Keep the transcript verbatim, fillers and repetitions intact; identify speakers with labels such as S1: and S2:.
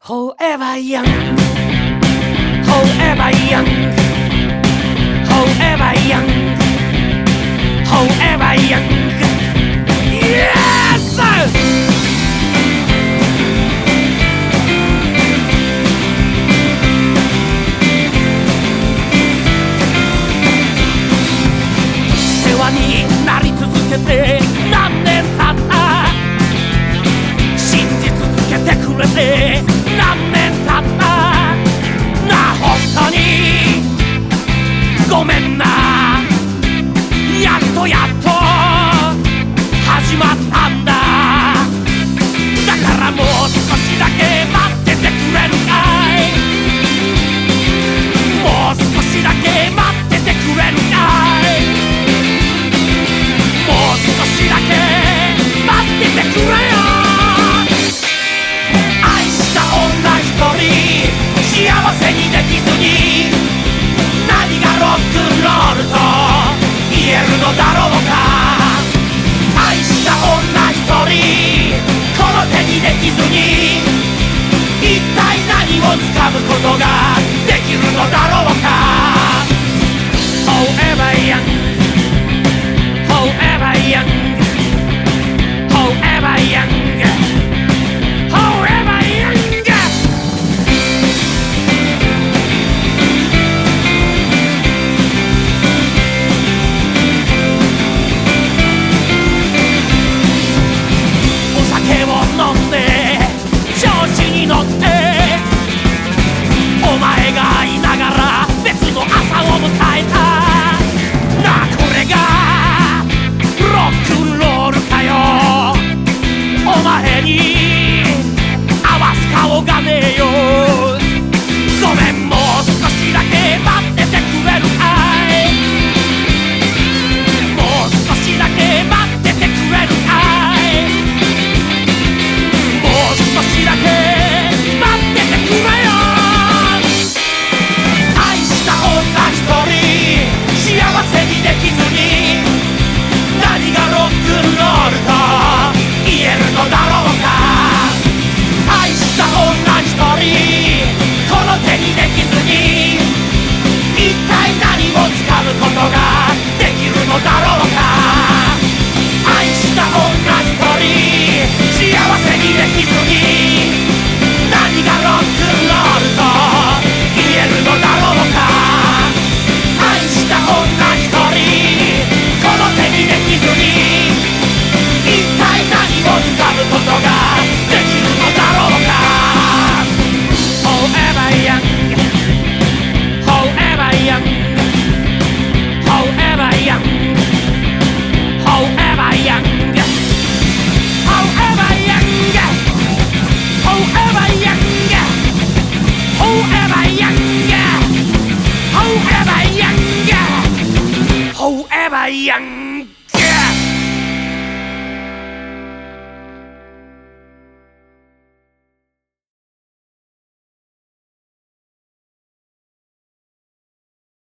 S1: Forever young, forever young, forever young, forever young. Yes! 世話になり続けて何年経った。信じ続けてくれて何年経ったな。本当にごめんな。やっとやっと始まったんだ。だからもう少しだけ待っててくれるかい。もう少しだけ待っててくれるかい。もう少しだけ待っててくれよ。幸せにできずに何がロックンロールと言えるのだろうか。愛した女一人この手にできずに一体何を掴むことができるのだろうか。 Forever young, forever young, forever young.お前がいながら別の朝を迎えたな。これがロックンロールかよ。お前に合わす顔がねえよ。ごめんもう少しだけ待っててくれるかい。もう少しだけ待っててくれるかい。もう少しだけできずに何がロックンロールと言えるのだろうか。愛した女一人この手にできずに一体何を掴むことができるのだろうか。愛した女一人幸せにできずに何がロックンロールと言えるのだろうか。愛した女一人この手にできずに一体何を掴むことができるのだろうか。 Forever young, forever young, forever young, forever young, forever young, forever young, forever young, forever young, forever young.